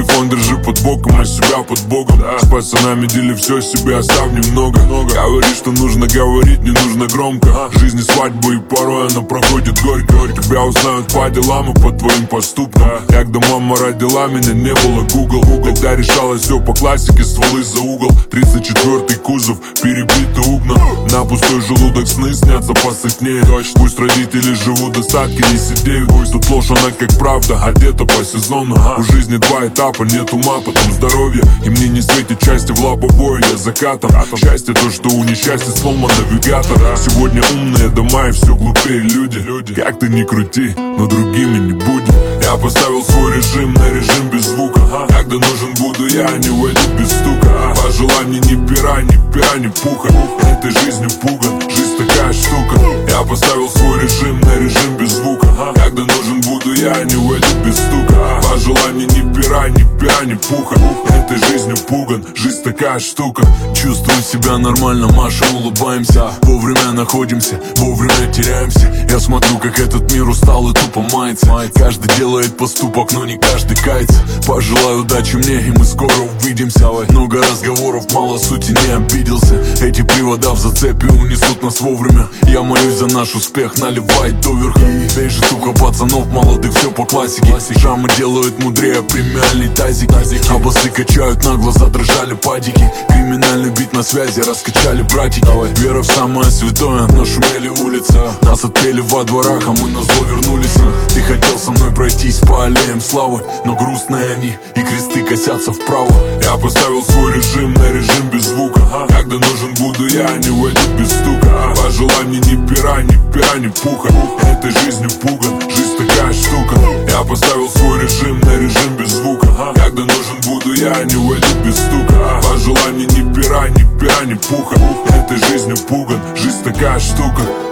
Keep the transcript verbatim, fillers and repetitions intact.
телефон держи под боком, а себя под богом. С пацанами дели все себе, оставь немного. Говори, что нужно говорить, не нужно громко. Жизнь и свадьба, и порой она проходит горько. Тебя узнают по делам и по твоим поступкам. Когда мама родила меня, не было Google. Тогда решалось все по классике, стволы за угол. Тридцать четвёртый кузов, перебиты окна. На пустой желудок сны снятся посытнее. Пусть родители живут достатки, не сидеют. Тут ложь, она как правда, одета по сезону. У жизни два этапа, нет ума, потом здоровье. И мне не светит счастье в лапобое, я закатом. Счастье то, что у несчастья сломан навигатор. Сегодня умные дома и все глупее люди. Как ты ни крути, но другими не будем. Я поставил свой режим на режим без звука. Когда нужен буду я, не войду без стука. По желанию ни пера, ни пера, ни пуха. Этой жизнью пуган, жизнь такая штука. Я поставил свой режим на режим без звука. Когда нужен буду я, не войду без стука. По желанию ни пера, ни пера, ни пуха. Этой жизнью пуган, жизнь такая штука. Чувствую себя нормально, машем, улыбаемся. Вовремя находимся, вовремя теряемся. Я смотрю, как этот мир устал и тупо мается. Каждый делает поступок, но не каждый кается. Пожелаю удачи мне, и мы скоро увидимся. Много разговоров, мало сути, не обиделся. Эти привода в зацепе унесут нас вовремя. Я молюсь за наш успех, наливай доверха. Бей же, сука, пацанов молодых, все по классике. Жамы делают мудрее, премиальный тазик. А басы качают, на глаза дрожали падики. Криминальный бит на связи, раскачали братики. Вера в самое святое, нашумели улицы. Нас отпели во дворах, а мы на зло вернулись. Ты хотел со мной пройтись по аллеям славы, но грустные они, и кресты косятся вправо. Я поставил свой режим на режим без звука. Когда нужен буду я, не войду без стука. По желанию ни пера, ни пера, ни пуха. Этой жизнью пуган, жизнь такая штука. Я поставил свой режим на режим без звука. Когда нужен буду я, не войду без стука. По желанию ни пера, ни пера, ни пуха. Этой жизнью пуган, жизнь такая штука.